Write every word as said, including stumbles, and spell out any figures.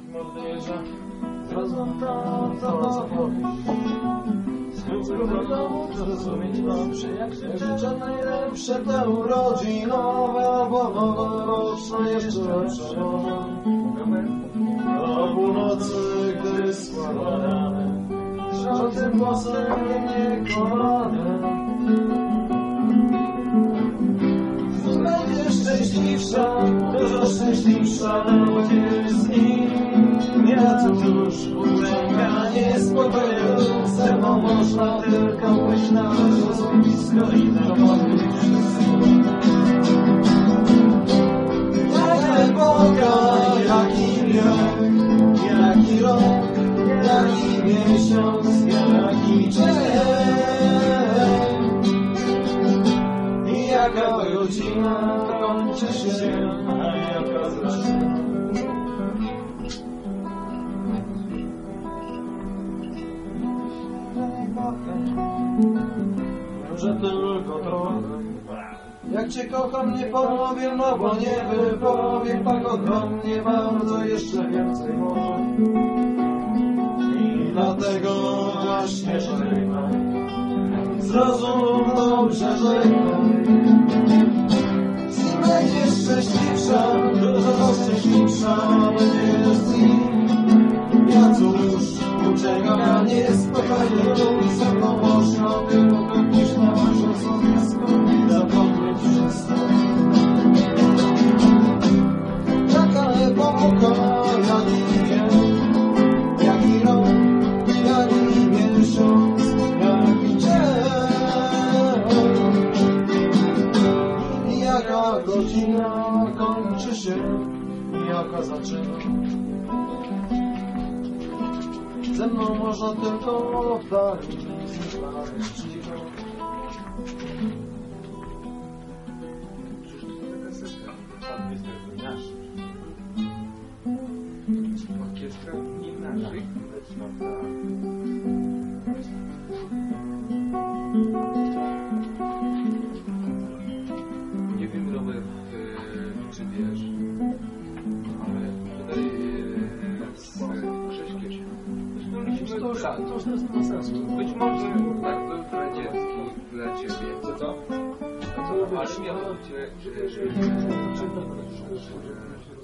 Mordejże, zrozum to, co zapomnieć. Spróbuj domu zrozumieć dobrze, jak życzę najlepsze te urodzinowe, albo noworoczne jeszcze lepsze. Do północy, gdy składamy żółtym głosem nie kochanem. Będziesz szczęśliwsza, dużo szczęśliwsza, będziesz z nim. Ja cóż, uręganie spokoju, ze mną można tylko być na blisko i zapomnieć wszystko. Jak epoka, jaki wiek, jaki rok, jaki miesiąc, jaki dzień. I jaka godzina kończy się, a jaka zaczyna. Może tylko trochę. Jak cię kocham, nie powiem, no bo nie wypowiem tak ogromnie bardzo, jeszcze więcej może. I dlatego właśnie żegnaj, zrozum dobrze, żegnaj. Będziesz szczęśliwsza, dużo szczęśliwsza, będziesz z nim. Ja cóż, uciekam niespokojnie, i ze mną można tylko gdzieś na wyrzuconisko i zapomnieć wszystko. Jaka epoka, jaki wiek, jaki rok, jaki miesiąc, jaki dzień. I jaka godzina kończy się i jaka zaczyna. Ze mną można tylko w dali znaleźć cicho. Orkiestra nie naszych, lecz na nie wiem, Robert, czy wiesz, ale tutaj z Krzyśkiem To już, to już nie ma sensu. być może tak był radziecki dla ciebie. Co to? Ale miał cię, że